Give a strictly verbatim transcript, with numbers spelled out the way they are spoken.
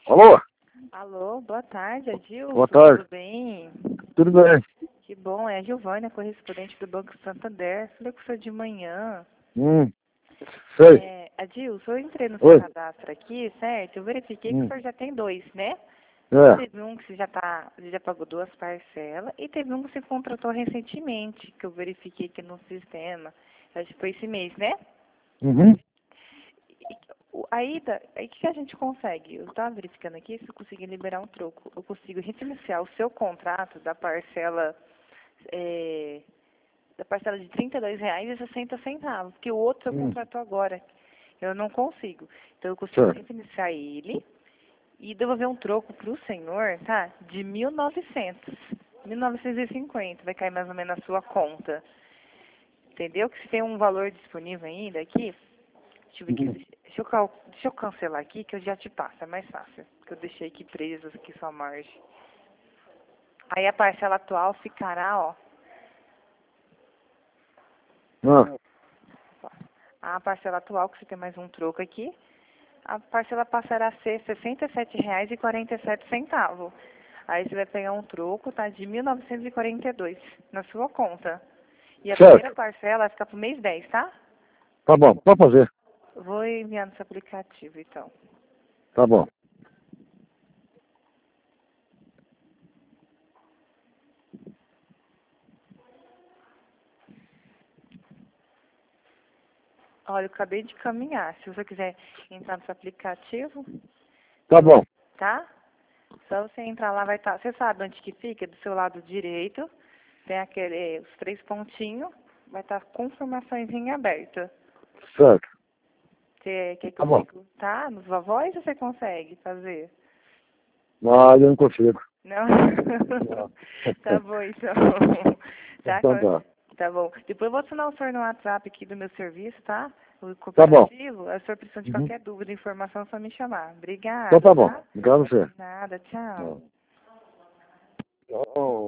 Alô? Alô, boa tarde, é Gilson, Boa tarde. tudo bem? Tudo bem? Que bom, é a Giovânia, correspondente do Banco Santander. Falei com você de manhã. Hum, sei. É, Adilson, eu entrei no seu Oi? cadastro aqui, certo? Eu verifiquei que o Hum, senhor já tem dois, né? é. Teve um que você já, tá, já pagou duas parcelas e teve um que você contratou recentemente, que eu verifiquei aqui no sistema. Acho que foi esse mês, né? Uhum. O- Aí, tá- aí o que que a gente consegue? Eu estava verificando aqui se eu conseguir liberar um troco. Eu consigo refinanciar o seu contrato da parcela, é, da parcela de trinta e dois reais e sessenta centavos, porque o outro eu Hum, contrato agora. Eu não consigo. Então eu consigo certo. refinanciar ele e devolver um troco para o senhor, tá? De mil e novecentos. mil novecentos e cinquenta vai cair mais ou menos na sua conta. Entendeu? Que se tem um valor disponível ainda aqui, deixa eu ver aqui, Hum, deixa eu, cal- deixa eu cancelar aqui que eu já te passo, é mais fácil. Que eu deixei aqui preso aqui sua margem. Aí a parcela atual ficará, ó. ah, A parcela atual, que você tem mais um troco aqui, a parcela passará a ser sessenta e sete reais e quarenta e sete centavos. Aí você vai pegar um troco, tá? De mil novecentos e quarenta e dois na sua conta. E a primeira certo. parcela vai ficar pro mês dez, tá? Tá bom, pode fazer. Vou enviar no seu aplicativo, então. Tá bom. Olha, eu acabei de caminhar. Se você quiser entrar no seu aplicativo, Tá bom. tá? Só você entrar lá, vai estar. Você sabe onde que fica? Do seu lado direito, tem aquele, os três pontinhos, vai estar confirmações em aberto. Certo. Você quer que Tá eu bom. fique, tá? Nos vovóis ou você consegue fazer? Mas eu não consigo. Não? Não. Tá bom, então. Tá, Então tá. tá bom. Depois eu vou assinar o senhor no WhatsApp aqui do meu serviço, tá? O Tá bom. cooperativo. A senhor precisa de Uhum. qualquer dúvida, informação, é só me chamar. Então Obrigada, tá bom. tá? Obrigado a você. Nada, tchau. Não. Não.